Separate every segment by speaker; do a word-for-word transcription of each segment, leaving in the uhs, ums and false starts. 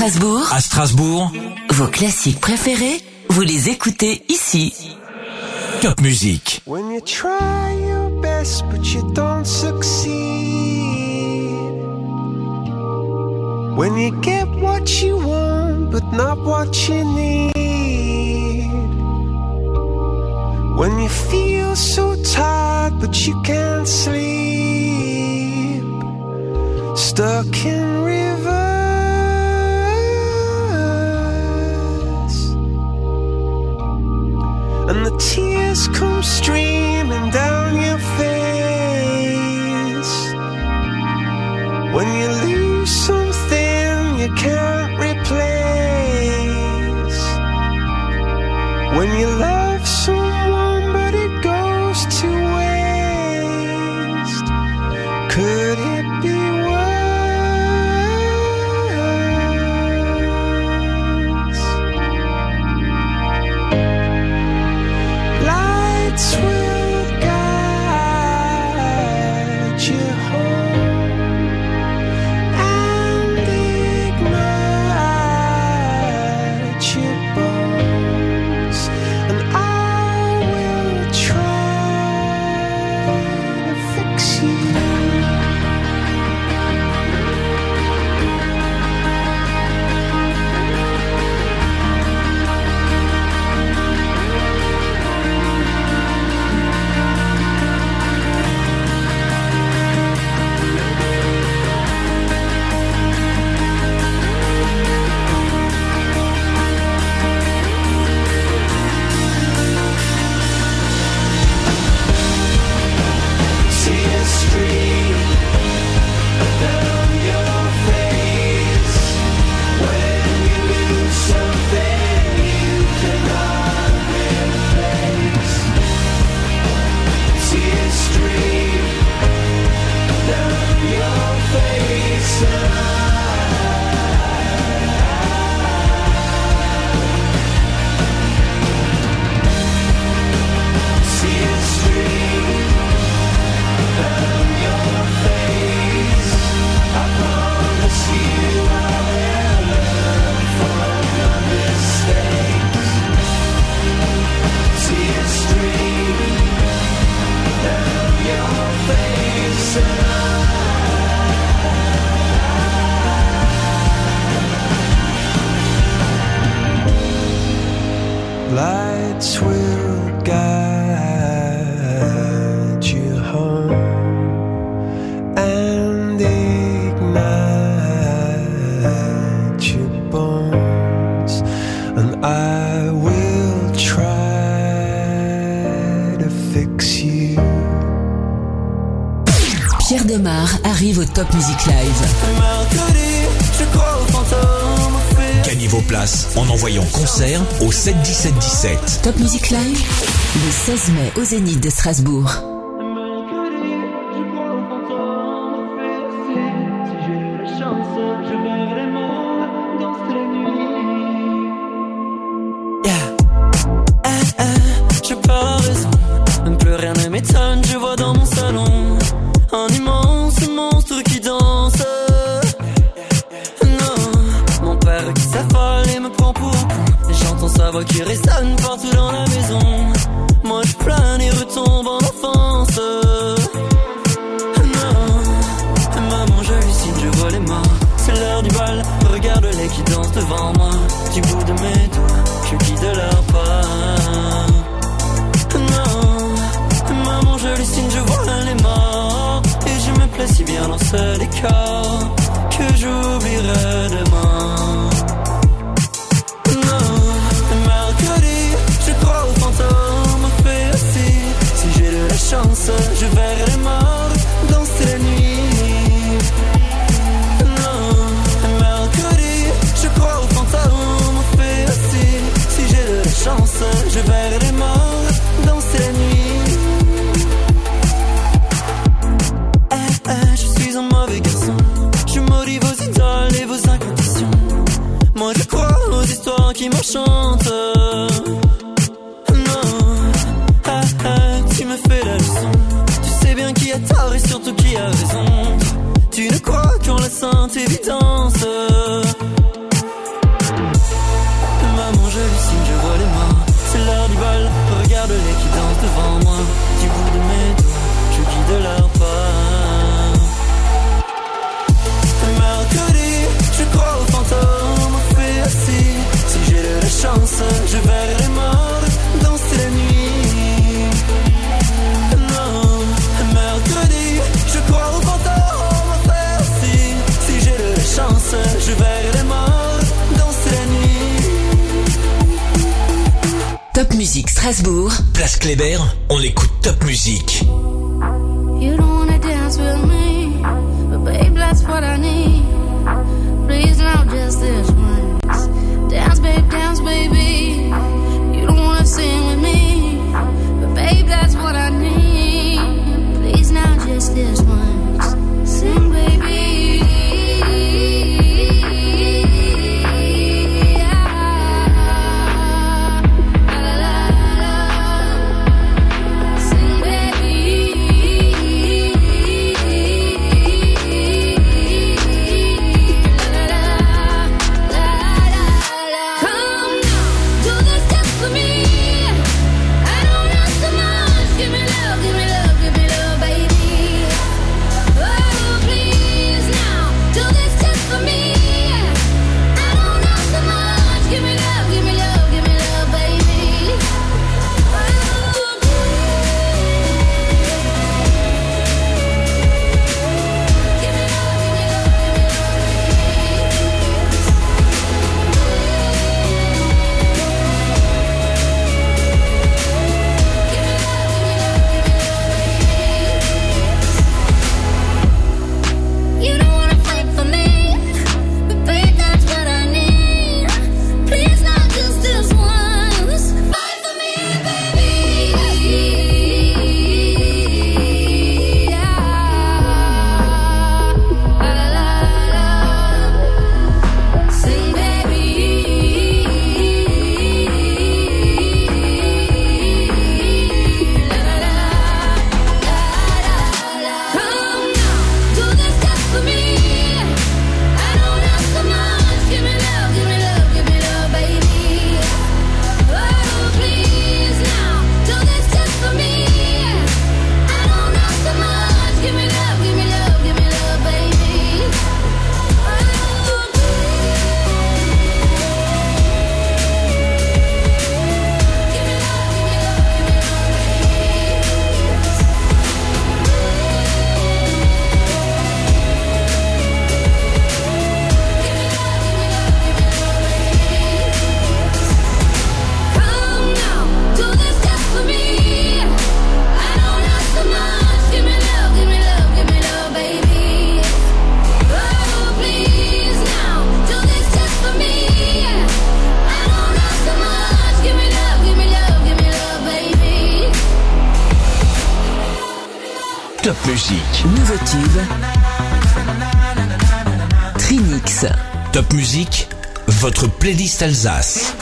Speaker 1: Strasbourg.
Speaker 2: À Strasbourg,
Speaker 1: Vos classiques préférés, vous les écoutez ici.
Speaker 2: Top Music.
Speaker 3: When you try your best but you don't succeed, when you get what you want but not what you need, when you feel so tired but you can't sleep, stuck in rivers, and the tears come streaming down your face, when you lose something you can't replace, when you love someone but it goes to waste, could it be worse? Lights will guide you home and ignite your bones, and I will try to fix you. See a stream down your face when you lose something you cannot replace. See a stream down your face, see a stream down your face. I promise you I will learn from your mistakes. See a stream down your face, lights will guide you home and ignite your bones, and I will try to fix you.
Speaker 1: Pierre Demar arrive au Top Music Live.
Speaker 3: Mercredi, je crois aux fantômes.
Speaker 2: Gagnez vos places en envoyant concert au sept dix-sept dix-sept.
Speaker 1: Top Music Live, le seize mai au Zénith de Strasbourg.
Speaker 3: Mercredi, je crois aux fantômes. Si j'ai la chance, je verrai mon dans cette nuit. Yeah. Eh, eh, je pars à raison. Même plus rien ne m'étonne, je vois dans mon salon un immense monstre qui danse. Non, mon père qui s'affole et me prend pour un con, et j'entends sa voix qui résonne partout dans la maison. Moi je plane et retombe en enfance. Non, maman j'hallucine, je vois les morts. C'est l'heure du bal, regarde-les qui dansent devant moi. Du bout de mes doigts, je guide leur pas. Non, maman j'hallucine, je vois les morts, et je me plais si bien dans ce décor que j'oublierai demain. Non, mercredi, je crois aux fantômes, fait aussi. Si j'ai de la chance, je verrai les morts danser la nuit. Non, mercredi, je crois aux fantômes, fait aussi. Si j'ai de la chance, je verrai les morts danser la nuit. Eh, eh, je suis un mauvais garçon. Je maudis vos idoles et vos incantations. Moi je crois aux histoires qui m'enchantent. Non, ah, ah, tu me fais la leçon. Tu sais bien qui a tort et surtout qui a raison. Tu ne crois qu'en la sainte évidence. c'est l'heure du bal. Regarde-les qui dansent devant moi. Du bout de mes doigts, je guide leur pas. Mercredi, je crois aux fantômes, aux fées assis. Si j'ai de la chance, je verrai les morts danser la nuit. Non, mercredi, je crois aux fantômes, aux fées assis. Si j'ai de la chance, je verrai les morts danser la nuit.
Speaker 1: Top Musique Strasbourg.
Speaker 2: Place Kléber, on écoute Top Musique.
Speaker 4: You don't wanna dance with me, but babe, that's what I need. Please now, just this once. Dance, babe, dance, baby. You don't wanna sing with me, but babe, that's what I need. Please now, just this once. Sing, baby.
Speaker 2: Top Musique.
Speaker 1: Nouveau tube. Trinix.
Speaker 2: Top Musique, votre playlist Alsace.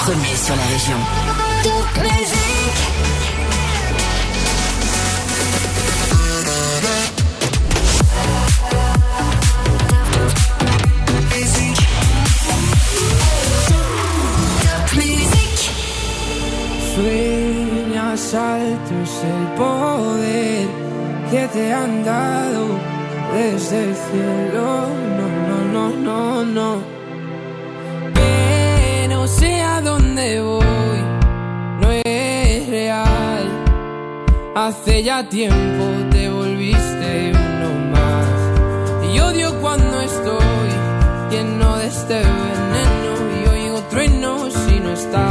Speaker 1: premier sur la région.
Speaker 5: Top musique.
Speaker 6: Sueñas alto es el poder que te han dado desde el cielo. No, no, no, no, no. Que no sé a dónde voy, no es real. Hace ya tiempo te volviste uno más. Y odio cuando estoy lleno de este veneno y oigo truenos si no estás.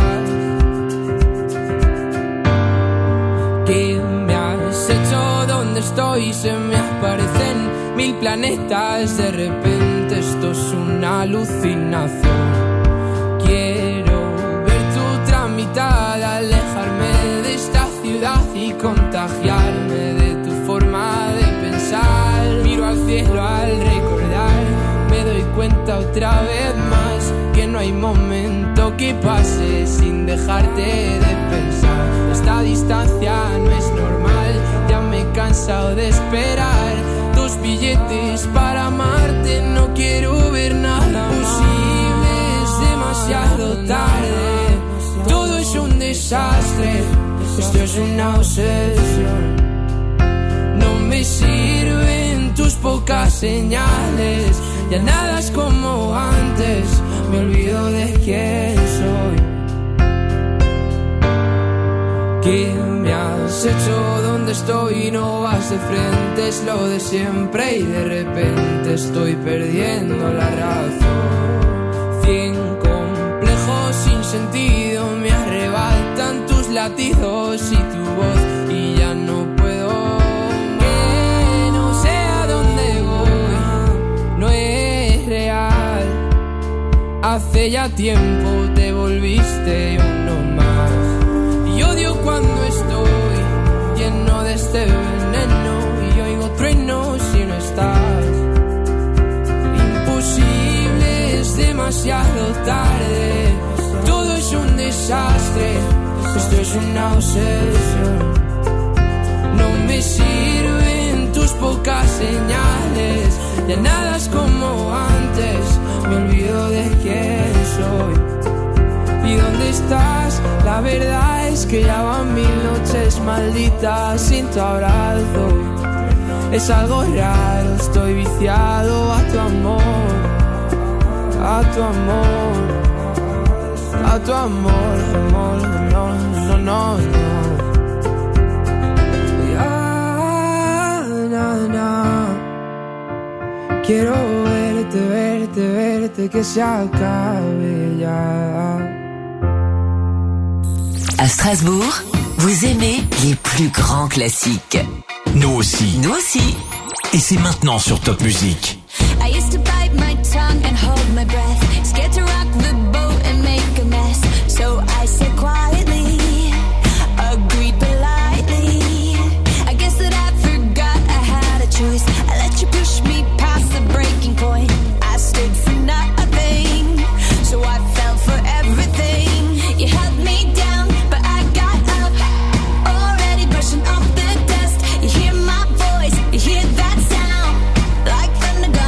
Speaker 6: ¿Qué me has hecho? ¿Dónde estoy? Se me aparecen mil planetas. De repente esto es una alucinación. Quiero ver tu tramitada, alejarme de esta ciudad y contagiarme de tu forma de pensar. Miro al cielo al recordar, me doy cuenta otra vez más que no hay momento que pase sin dejarte de pensar. Esta distancia no es normal, ya me he cansado de esperar tus billetes para amarte. No quiero ver nada posible, es demasiado tarde. Todo es un desastre, esto es una obsesión. No me sirven tus pocas señales, ya nada es como antes, me olvido de quién soy. ¿Qué me has hecho? ¿Dónde estoy? No vas de frente, es lo de siempre y de repente estoy perdiendo la razón. Cien complejos sin sentido me arrebatan tus latidos y tu voz y ya no puedo. Que no sé a dónde voy, no es real. Hace ya tiempo te volviste uno más. Y odio cuando estoy lleno de este veneno y oigo truenos si no estás. Imposible, es demasiado tarde. Todo es un desastre, esto es una obsesión. No me sirven tus pocas señales, ya nada es como antes, me olvido de quién soy. ¿Y dónde estás? La verdad es que ya van mil noches malditas sin tu abrazo. Es algo raro, estoy viciado a tu amor, a tu amor, a tu amor, amor, no, no, no, no. Ya, na, na. Quiero verte, verte, verte, que se acabe ya.
Speaker 1: À Strasbourg, vous aimez les plus grands classiques.
Speaker 2: Nous aussi.
Speaker 1: Nous aussi.
Speaker 2: Et c'est maintenant sur Top Music.
Speaker 5: I used to bite my tongue and hold my breath, scared to rock the boat and make a mess. So I said quietly, agreed politely. I guess that I forgot I had a choice. I let you push me past the breaking point. I stood for nothing, so I fell for everything. You held me down, but I got up, already brushing off the dust. You hear my voice, you hear that sound, like thunder.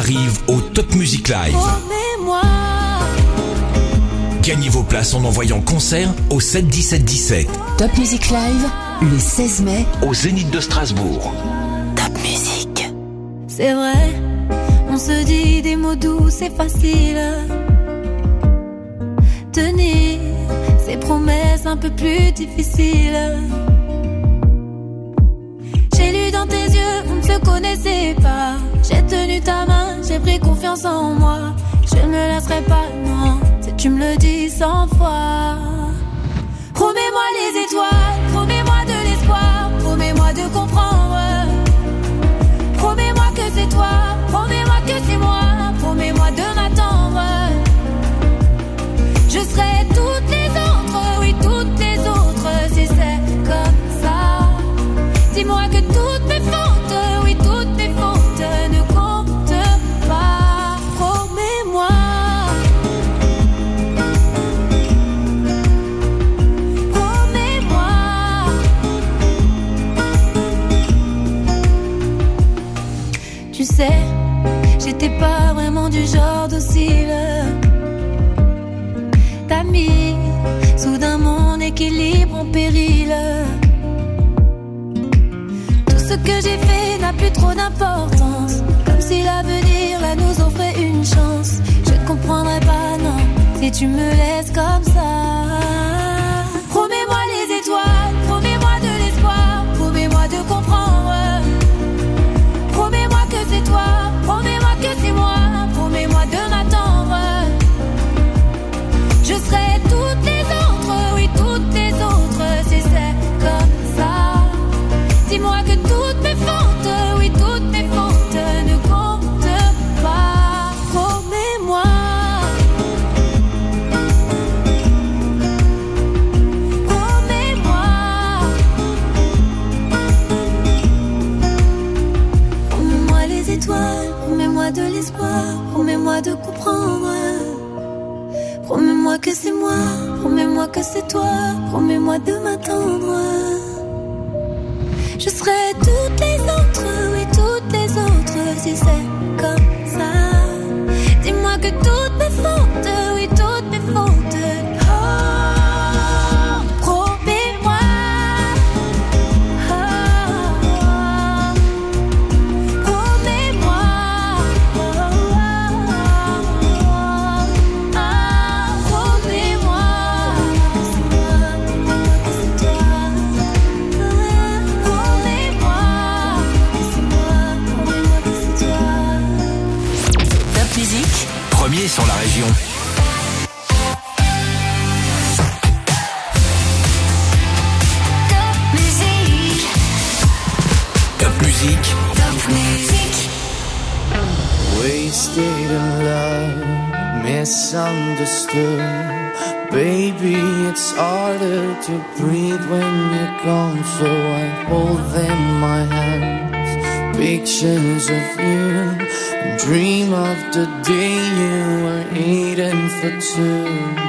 Speaker 2: arrive au Top Music Live.
Speaker 4: Promets-moi.
Speaker 2: Gagnez vos places en envoyant concert au sept dix-sept dix-sept.
Speaker 1: Top Music Live, le seize mai,
Speaker 2: au Zénith de Strasbourg.
Speaker 1: Top Music.
Speaker 4: C'est vrai, on se dit des mots doux, c'est facile. Tenir ces promesses un peu plus difficiles. J'ai lu dans tes yeux, on ne se connaissait pas. J'ai tenu ta main, j'ai pris confiance en moi. Je ne me lasserai pas, non, si tu me le dis cent fois. Promets-moi les étoiles, promets-moi de l'espoir, promets-moi de comprendre. Promets-moi que c'est toi, promets-moi que c'est moi, promets-moi de m'attendre. Je serai toutes les autres, oui toutes les autres, si c'est comme ça. Dis-moi que toutes mes fautes, oui toutes mes fautes ne comptent pas. Promets-moi. Promets-moi. Tu sais, j'étais pas vraiment du genre docile. T'as mis soudain mon équilibre en péril. Tout ce que j'ai fait n'a plus trop d'importance. Comme si l'avenir là nous offrait une chance. Je ne comprendrai pas, non, si tu me laisses comme ça. Promets-moi les étoiles, promets-moi de l'espoir, promets-moi de comprendre. Promets-moi que c'est toi, promets-moi que c'est moi, promets-moi de m'attendre. Je serai toutes les autres, oui toutes les autres, si c'est comme ça. Dis-moi que toutes mes fautes, oui toutes mes fautes ne comptent pas. Promets-moi. Promets-moi. Promets-moi les étoiles, promets-moi de l'espoir, promets-moi de comprendre. Promets-moi que c'est moi, promets-moi que c'est toi, promets-moi de m'attendre. Je serai toutes les autres, oui toutes les autres, si c'est comme ça. Dis-moi que toutes mes fautes, oui toutes mes fautes. Oh, promets-moi. Oh, promets-moi.
Speaker 2: Premier sur la région.
Speaker 5: Top musique.
Speaker 2: Top musique.
Speaker 5: Top musique.
Speaker 7: Wasted in love, misunderstood. Baby, it's harder to breathe when you're gone, so I hold them in my hands. Pictures of you, and dream of the day you were eating for two.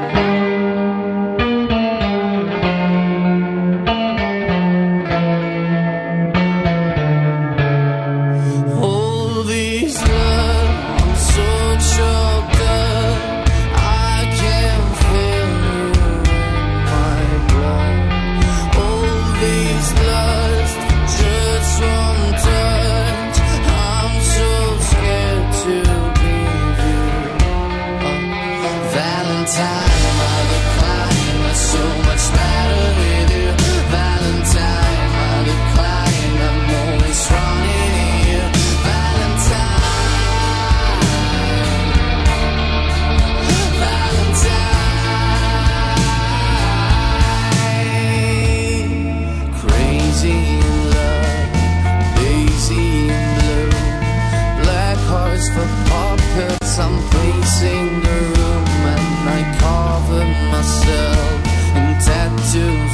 Speaker 7: I'm pacing the room and I cover myself in tattoos.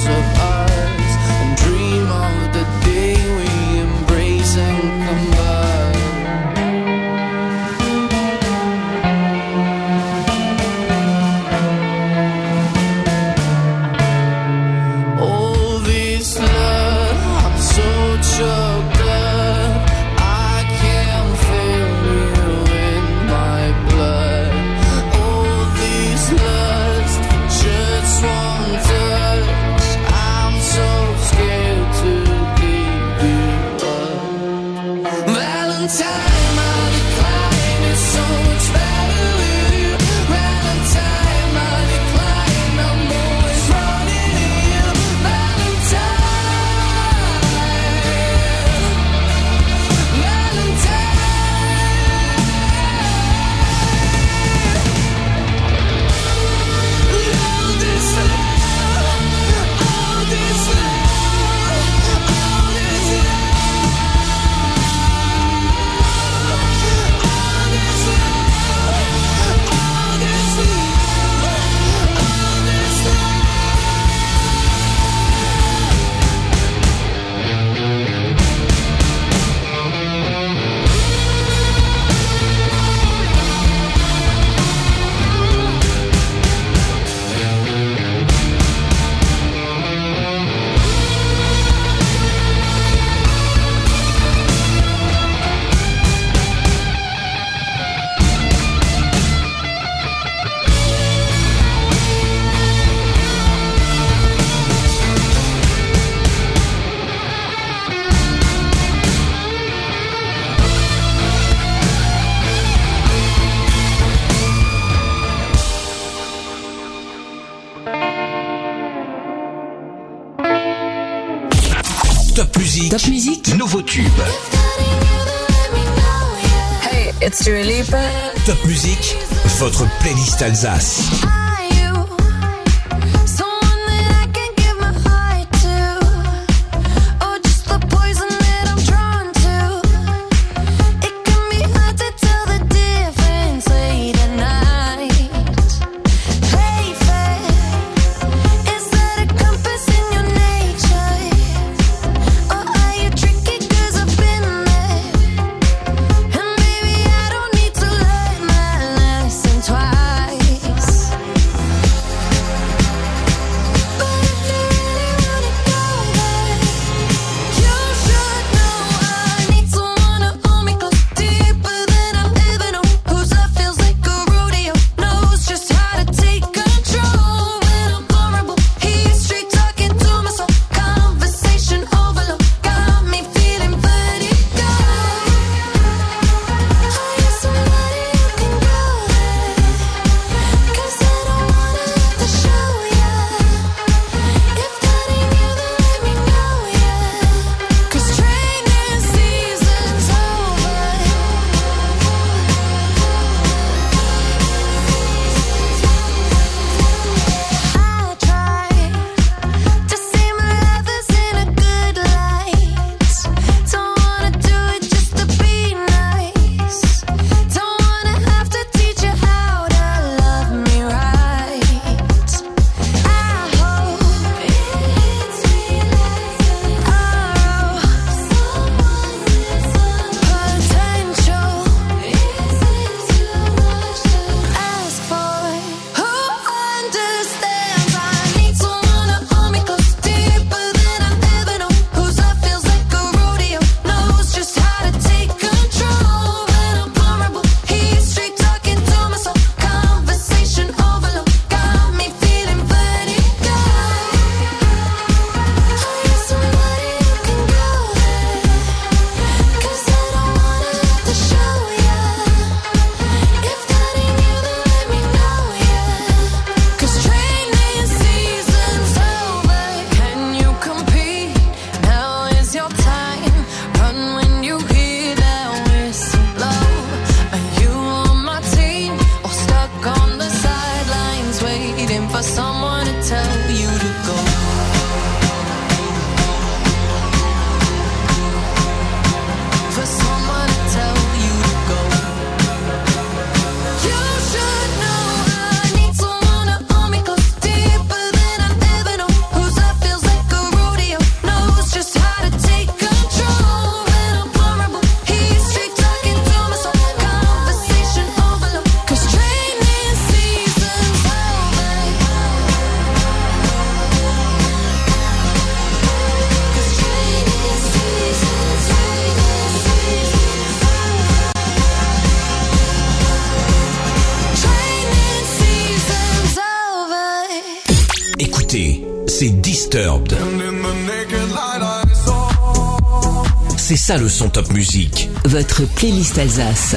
Speaker 2: Top Music.
Speaker 1: Top Music.
Speaker 2: Nouveau tube.
Speaker 8: Hey, it's Dua Lipa.
Speaker 2: Top Music. Votre playlist Alsace. C'est Disturbed. C'est ça le son Top Music.
Speaker 1: Votre playlist Alsace.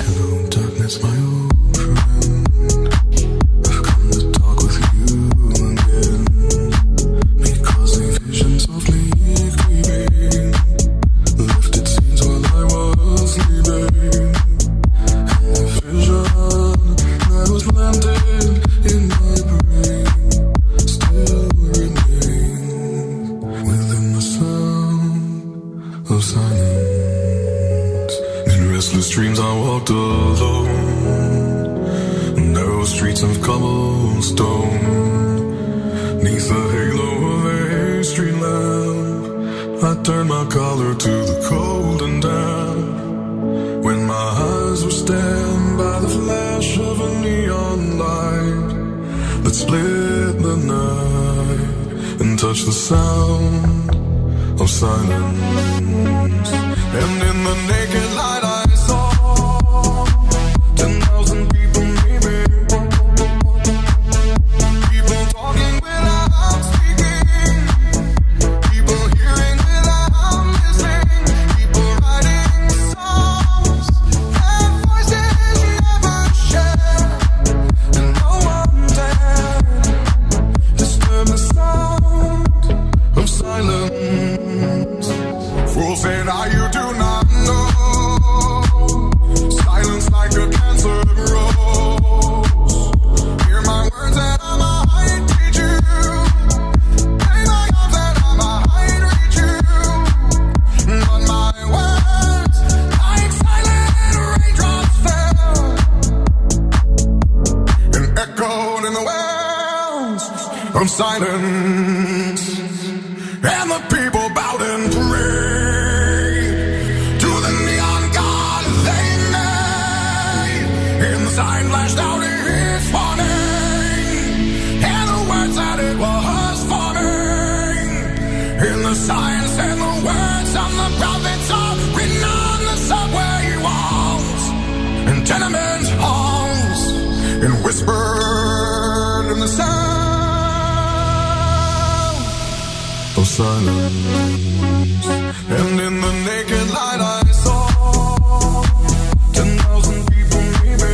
Speaker 9: Silence. the wells of silence, and the people bowed and prayed to the neon god they made. And the sign flashed out its warning, and the words that it was forming. And the sign said the words of the prophets are written on the subway walls and tenement halls, and whispered in the sound of silence. And in the naked light I saw ten thousand people maybe,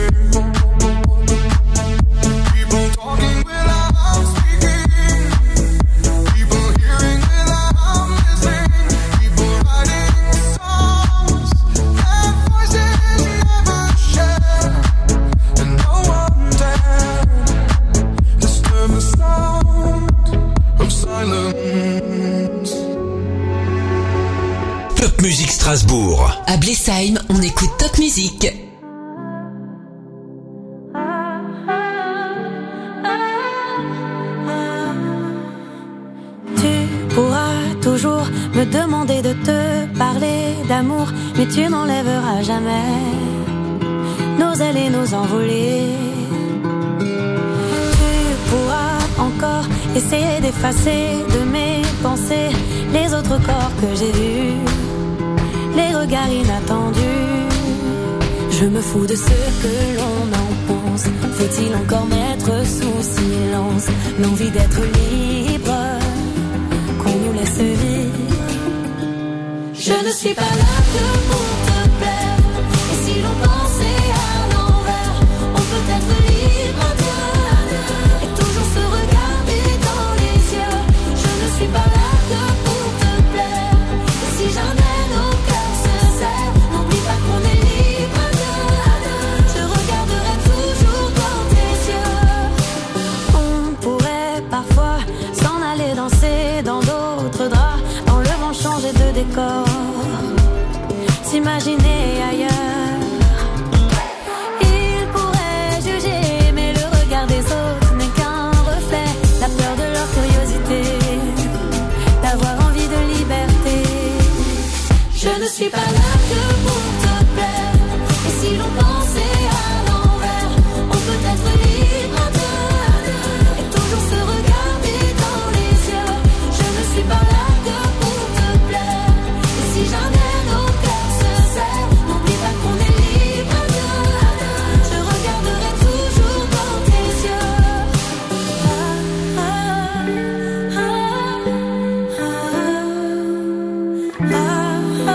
Speaker 9: people talking without speaking, people hearing without listening, people writing songs that voices never share, and no one dared disturb the sound of silence.
Speaker 2: Top Musique Strasbourg.
Speaker 1: À Blesheim, on écoute Top Musique.
Speaker 10: Tu pourras toujours me demander de te parler d'amour, mais tu n'enlèveras jamais nos ailes et nos envolées. Tu pourras encore essayer d'effacer de mes pensées les autres corps que j'ai vus, les regards inattendus. Je me fous de ce que l'on en pense. Faut-il encore mettre sous silence l'envie d'être libre qu'on nous laisse vivre? Je ne suis pas là que pour te plaire, et si l'on pensait à l'envers, on peut être libre à deux, et toujours se regarder dans les yeux. Je ne suis pas là que pour te plaire, et si jamais nos cœurs se serrent, n'oublie pas qu'on est libre à deux. Je regarderai toujours dans tes yeux. On pourrait parfois s'en aller danser dans d'autres draps, en le vent changer de décor, s'imaginer ailleurs. Ils pourraient juger, mais le regard des autres n'est qu'un reflet, la peur de leur curiosité, d'avoir envie de liberté. Je ne suis pas là que pour te plaire, et si l'on pensait à l'envers, on peut être libre à deux, et toujours se regarder dans les yeux. Je ne suis pas là que pour te plaire, et si jamais nos cœurs se serrent, n'oublie pas qu'on est libre à deux. Je regarderai toujours dans tes yeux. Ah, ah, ah, ah, ah,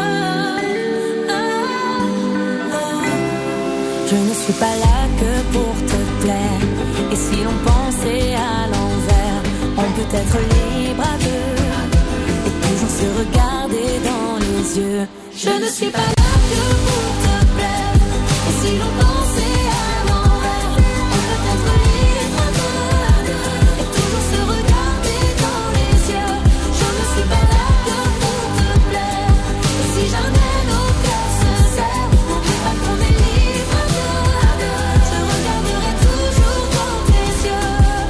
Speaker 10: ah. Je ne suis pas là que pour te plaire, et si l'on pensait à l'envers, on peut être libre à deux, et toujours se regarder dans les yeux. Je ne suis pas là que pour te plaire, et si l'on pensait à l'envers, on peut être libre à deux, et toujours se regarder dans les yeux. Je ne suis pas là que pour te plaire, et si jamais nos cœurs se serrent, n'oublie pas qu'on est libre à deux. Je regarderai toujours dans tes yeux.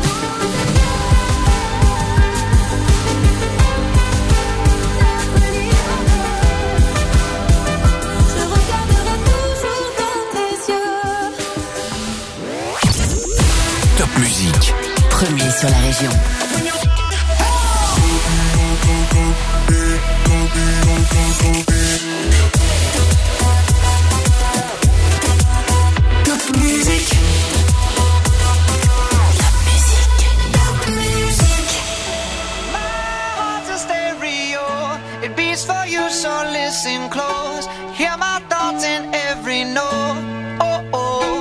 Speaker 10: Je regarderai toujours dans tes yeux.
Speaker 2: Top Musique.
Speaker 1: Premier sur la région.
Speaker 2: Top Musique.
Speaker 11: Heart's a stereo, it beats for you, so listen close. Hear my thoughts in every note. Oh, oh.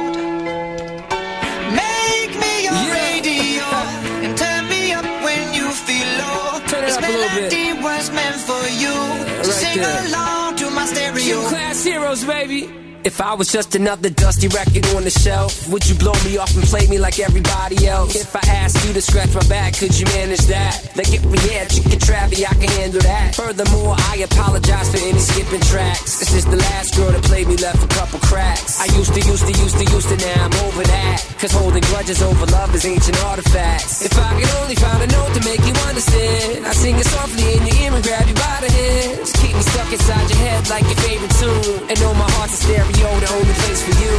Speaker 11: Make me your
Speaker 6: Yeah.
Speaker 11: radio and turn me up when you feel low.
Speaker 6: Turn it
Speaker 11: This
Speaker 6: up a little bit.
Speaker 11: melody was meant for you. So
Speaker 6: right
Speaker 11: sing
Speaker 6: there.
Speaker 11: along to my stereo.
Speaker 6: Q-Class Heroes, baby. If I was just another dusty record on the shelf, would you blow me off and play me like everybody else? If I asked you to scratch my back, could you manage that? Like if we had chicken travy, I can handle that. Furthermore, I apologize for any skipping tracks. This is the last girl that played me, left a couple cracks. I used to, used to, used to, used to, now I'm over that. Cause holding grudges over love is ancient artifacts. If I could only find a note to make you understand, I sing it softly in your ear and grab you by the hands. Keep me stuck inside your head like your favorite tune, and know my heart's a stereo, the only place for you.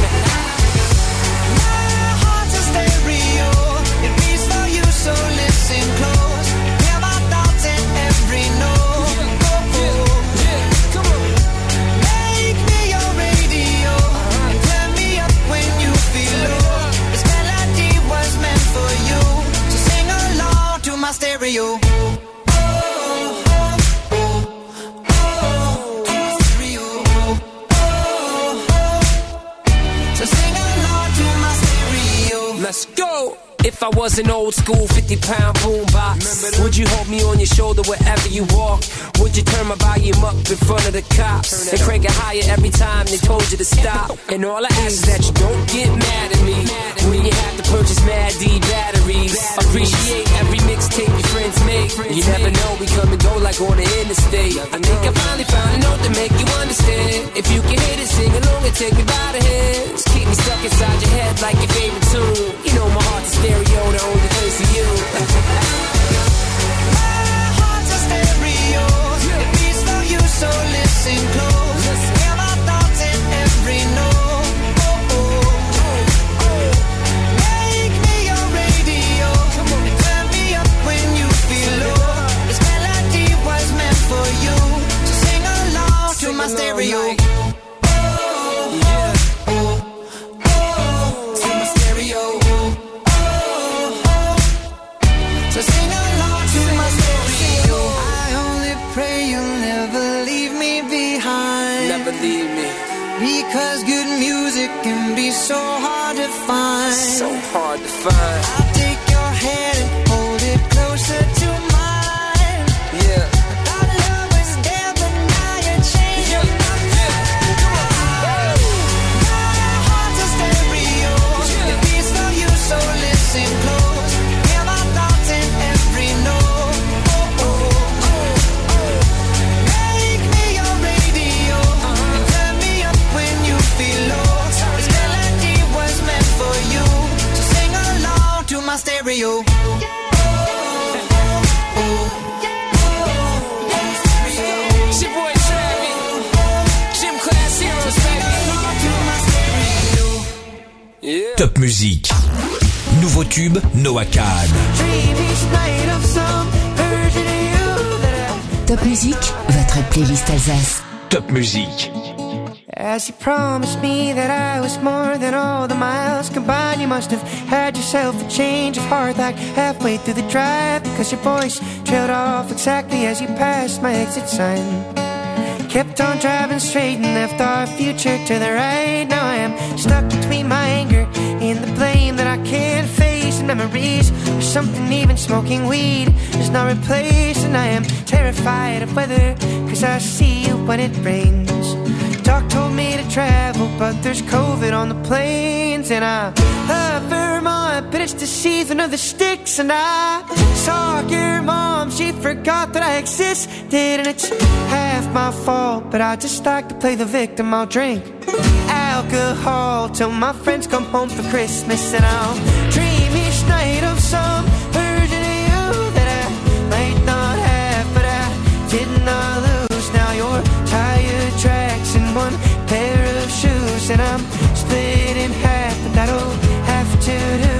Speaker 11: My heart's a stereo, it beats for you, so listen close. Hear my thoughts in every note. Oh, oh.
Speaker 6: Yeah, come on.
Speaker 11: Make me your radio, and turn me up when you feel low. This melody was meant for you, so sing along to my stereo.
Speaker 6: Let's go! If I was an old school fifty pound boombox, would you hold me on your shoulder wherever you walk? Would you turn my volume up in front of the cops and crank it higher every time they told you to stop? And all I ask is that you don't get mad at me when you have to purchase Mad D batteries. Appreciate every mixtape your friends make. You never know, we come and go like on the interstate. I think I finally found a note to make you understand. If you can hit it, sing along and take me by the hands. Keep me stuck inside your head like your favorite tune. You know my heart's a stereo, the only place for you.
Speaker 11: My heart's a stereo, it beats for you, so listen close. Hear my thoughts in every note. Oh, oh, oh. Make me your radio, and turn me up when you feel low. This melody was meant for you, so sing along to my stereo. Because good music can be so hard to find.
Speaker 6: So hard to find.
Speaker 11: I'll take your hand and hold it closer to mine.
Speaker 6: Yeah.
Speaker 11: Our love was there, but now you're changing my mind. My heart's a stereo, it beats for you, so listen close. Hear my thoughts in every note. Oh, oh, oh, oh. Make me your radio, and turn me up when you feel low. This melody was meant for you, so sing along to my stereo.
Speaker 6: It's your boy Travis, Gym Class Heroes, baby. Yeah.
Speaker 2: Top Musique. Nouveau tube, Noah Kahan.
Speaker 1: Top Musique, votre playlist Alsace.
Speaker 2: Top Musique.
Speaker 12: As you promised me that I was more than all the miles combined, you must have had yourself a change of heart like halfway through the drive, because your voice trailed off exactly as you passed my exit sign. Kept on driving straight and left our future to the right. Now I am stuck between my anger and the blame that I can't face, and memories of something even smoking weed is not replaced. And I am terrified of weather, cause I see you when it rains. Doc told me to travel, but there's COVID on the planes. And I love Vermont, but it's the season of the sticks. And I saw your mom, she forgot that I existed. And it's half my fault, but I just like to play the victim. I'll drink alcohol till my friends come home for Christmas. And I'll dream each night of some version of you that I might not have, but I did not lose. Now you're tired tracks and one pair of shoes, and I'm split in half, but that'll have to do.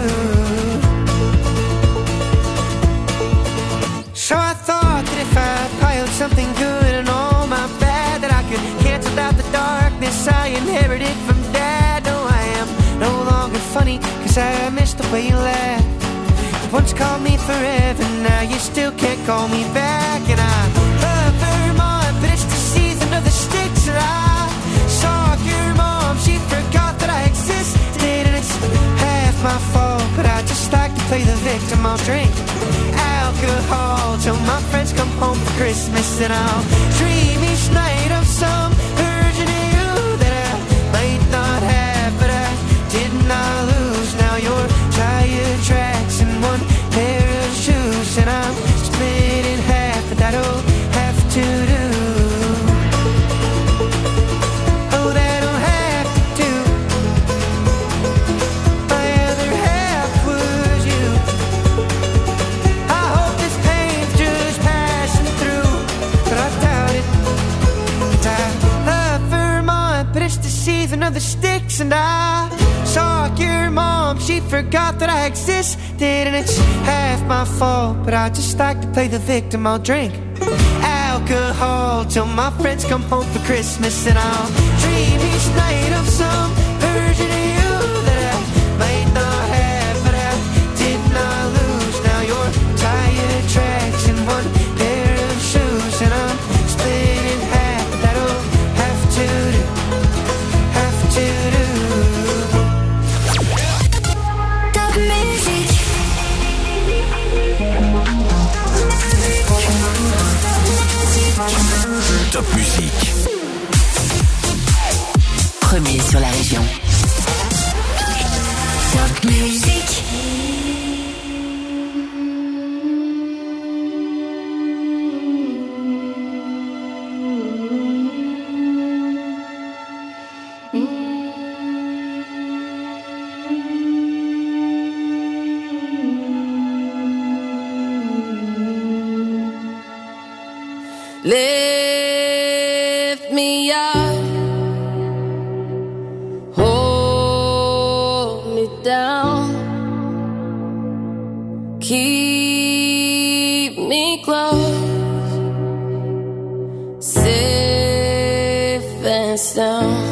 Speaker 12: So I thought that if I piled something good and all my bad, that I could cancel out the darkness I inherited from Dad. No, I am no longer funny, cause I miss the way you laugh. You once called me forever, now you still can't call me back. And I love Vermont, but it's the season of the sticks. And I saw your mom, she forgot that I existed. And it's half my fault, but I just like to play the victim. I'll drink alcohol till my friends come home for Christmas. And I'll dream each night of some version of you that I sticks. And I saw your mom, she forgot that I existed. And it's half my fault, but I just like to play the victim. I'll drink alcohol till my friends come home for Christmas. And I'll dream each night of some version of you that I might not have, but I did not lose. Now you're tire tracks and one pair of shoes, and I'm split in half. That'll have to do, have to do.
Speaker 5: Top music.
Speaker 2: Top musique.
Speaker 1: Premier sur la région.
Speaker 5: Top music.
Speaker 13: Lift me up, hold me down, keep me close, safe and sound.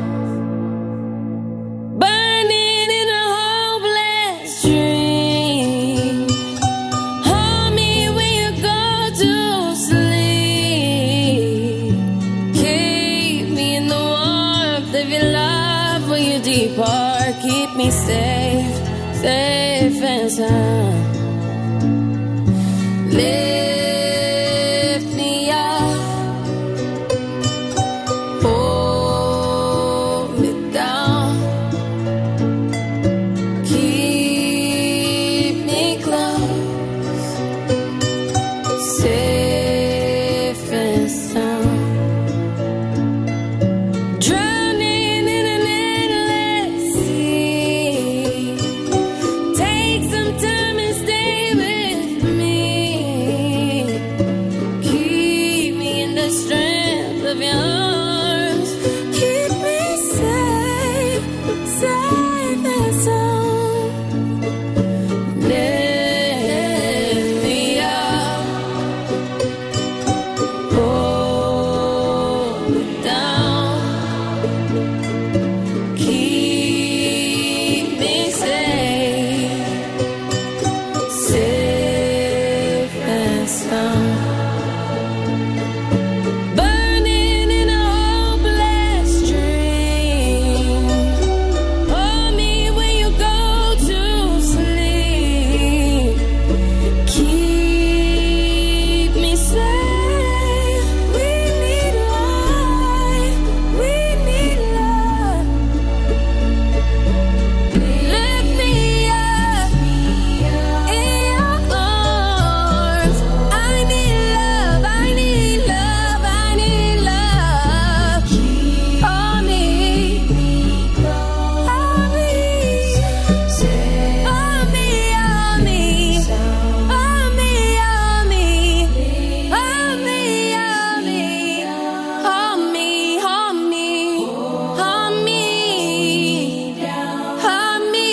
Speaker 13: Burning in a hopeless dream, hold me when you go to sleep. Keep me in the warmth of your love when you depart. Keep me safe, safe and sound. Lift me up, hold me down, keep me close, safe and sound. Drowning in an endless sea, take some time and stay with me. Keep me in the strength of your arms. Keep me safe, safe and sound. Lift me up, hold me down, keep me safe, safe and sound. Burning in a hopeless dream, hold me when you go to sleep. Keep me safe. We need light, we need love. Lift me up in your arms. I need love, I need love, I need love. Hold me, hold me, hold me, hold me, hold me, hold me, hold me, hold me, hold me, hold me, hold me, hold me.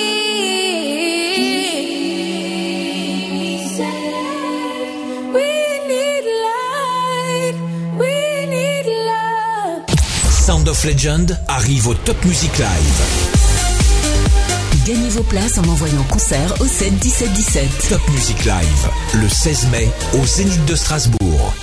Speaker 13: We need light, we need love.
Speaker 2: Sound of Legend arrive au Top Music Live.
Speaker 1: Gagnez vos places en envoyant concert au sept dix-sept dix-sept.
Speaker 2: Top Music Live, le seize mai, au Zénith de Strasbourg.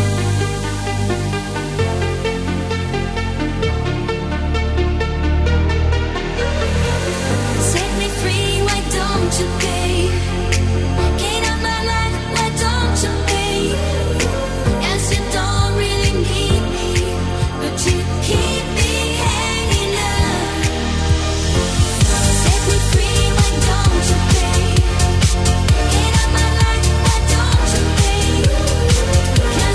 Speaker 5: Set me free, why don't you pay? Get out my life, why don't you pay? Yes, you don't really need me, but you keep me hanging up. Set me free, why don't you pay? Get out my life, why don't you pay?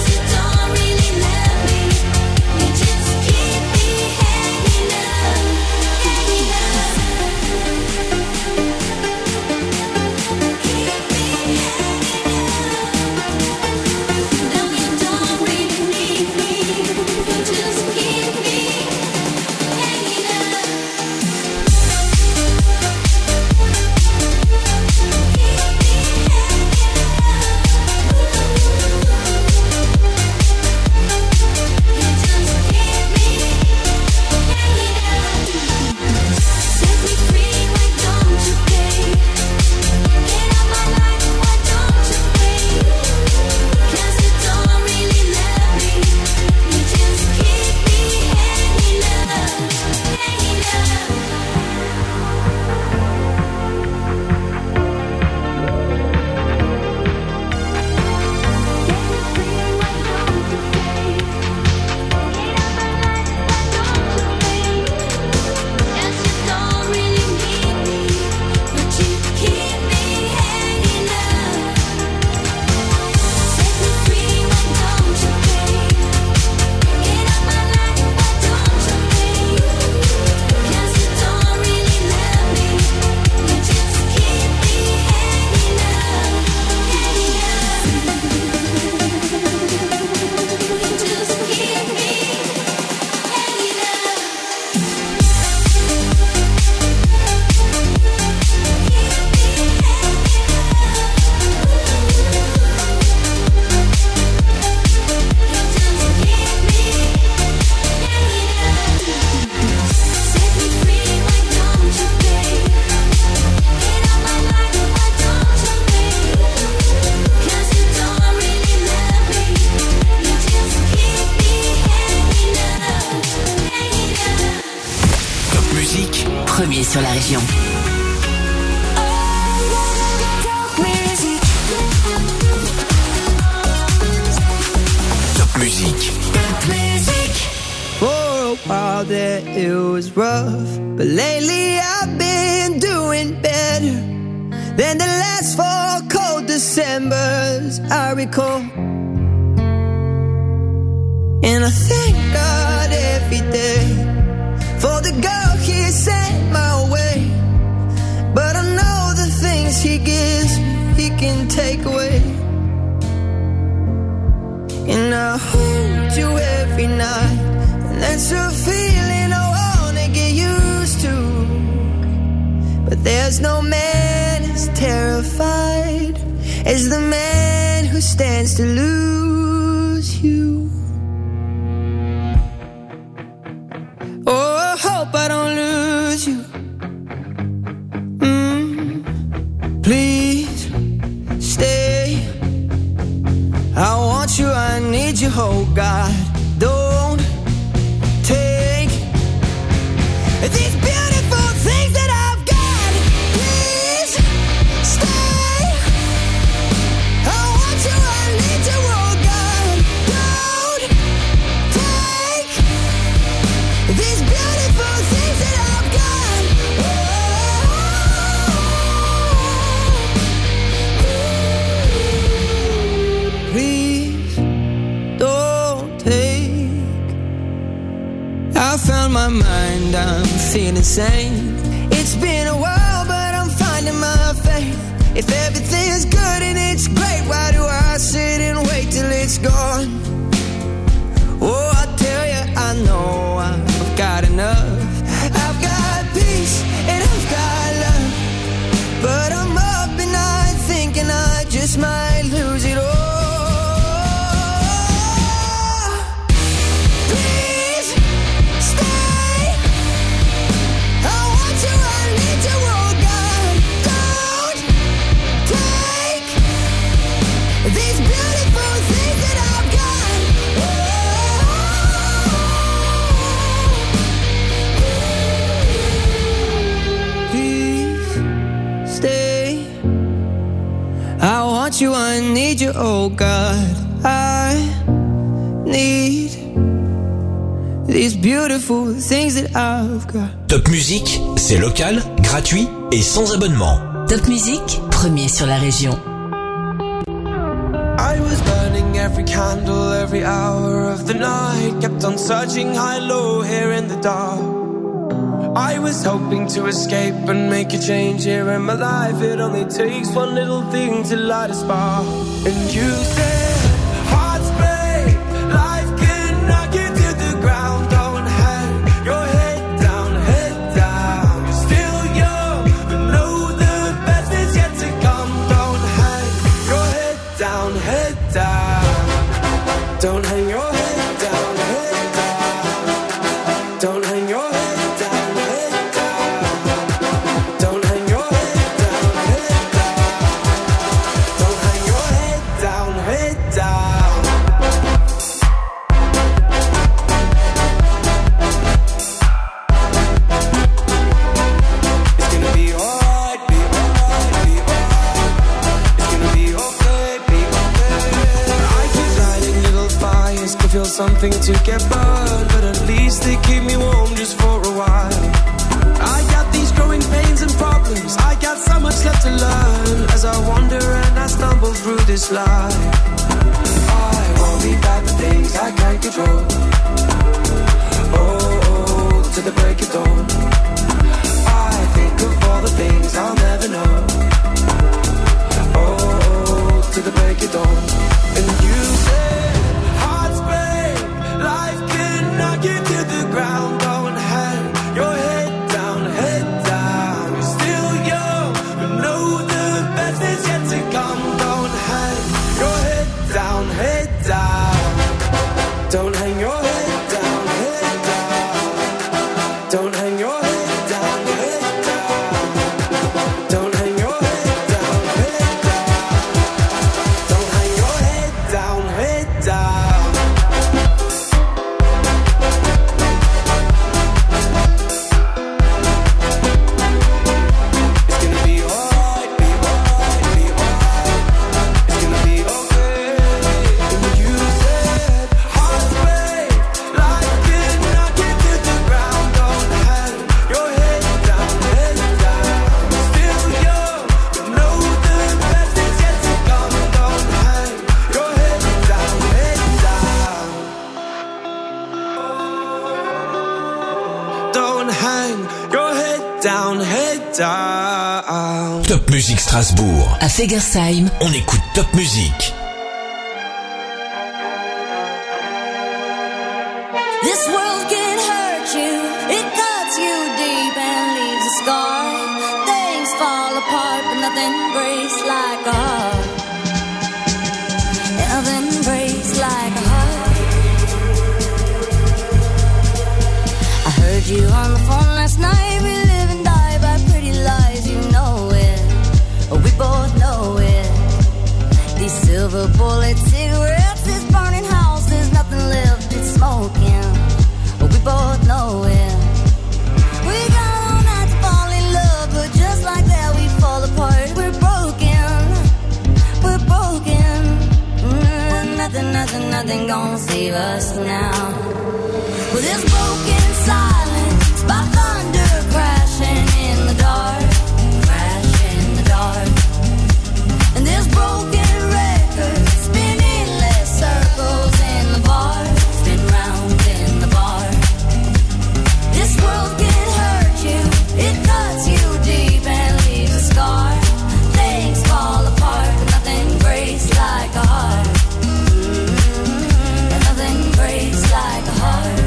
Speaker 1: sur la région.
Speaker 2: Top musique.
Speaker 14: For a while there it was rough, but lately I've been doing better than the last four cold Decembers I recall. And I thank God every day for the girl He sent my way. But I know the things He gives me, He can take away. And I hold you every night, and that's a feeling I wanna get used to. But there's no man as terrified as the man who stands to lose you. Oh, I hope I don't lose you. Mm, please stay. I want you, I need you, oh God. Don't take these beautiful things that I've got. Please stay. I want you, I need you, oh God. Don't take these beautiful things that I've got. Oh, please don't take. I found my mind, I'm feeling sane. It's been a while, but I'm finding my faith. If everything's good and it's great, why do I sit and wait till it's gone? Oh, I tell you, I know I've got enough. I've got peace and I've got love, but I'm up and I'm thinking I just might lose it all. Please stay. I want you, I need you, oh God. Don't take these beautiful things that I've got. Please stay. I want you, I need you, oh God. I need these beautiful things that I've got.
Speaker 2: Top musique, c'est local, gratuit et sans abonnement.
Speaker 1: Top musique, premier sur la région.
Speaker 15: I was burning every candle, every hour of the night. Kept on searching high, low, here in the dark. I was hoping to escape and make a change here in my life. It only takes one little thing to light a spark. And you said, hearts break, life can knock you to the ground. Don't hang your head down, head down. You're still young, but know the best is yet to come. Don't hang your head down, head down. Don't hang your head down, head down. Don't hang your head down, head down. Don't hang your head down, head down. Don't hang your head down, head down. It's gonna be alright, be alright, be alright. It's gonna be okay, be okay. I keep lighting little fires to feel something to get burned, but at least they keep me warm just for a while. I got these growing pains and problems. I got so much left to learn as I wander and I stumble through this life. I worry about the things I can't control. Oh, oh, to the break of dawn. I think of all the things I'll never know. Oh, oh, to the break of dawn. And you say, hearts break, life can knock you to the ground. Don't hang your head down, head down. You're still young, but know the best is yet to come. Don't hang your head down, head down. Don't hang your head down, head down. Don't hang your head down, head down. Don't hang your head
Speaker 14: down.
Speaker 2: Top Music Strasbourg.
Speaker 1: À Fegersheim,
Speaker 2: on écoute Top Music.
Speaker 5: This world can hurt you, it cuts you deep and leaves a scar. Things fall apart, but nothing breaks like a heart. Nothing breaks like a heart. I heard you on the phone last night. We live and die by pretty lies, you know it. We both know it. These silver bullet cigarettes, this burning house, there's nothing left, it's smoking. We both know it. We got all night to fall in love, but just like that we fall apart. We're broken, we're broken. Mm, nothing, nothing, nothing gonna save us now. With this broken silence, by thunder crashing in the dark, crash in the dark. And this broken record spinning less circles in the bar, spin round in the bar. This world can hurt you, it cuts you deep and leaves a scar. Things fall apart, but nothing breaks like a heart. Mm-hmm. And nothing breaks like a heart.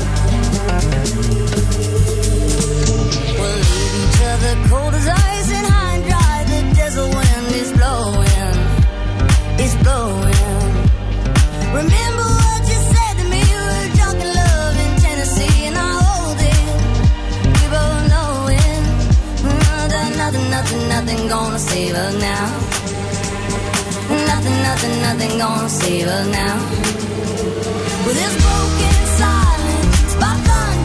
Speaker 5: We'll leave each other cold as ice and high and dry. The desert wind is blowing, it's blowing. Remember what you said to me, we were drunk in love in Tennessee, and I hold it. We both know it. Mm, that nothing, nothing, nothing gonna save us now. Nothing, nothing, nothing gonna save us now. With this broken silence, by thunder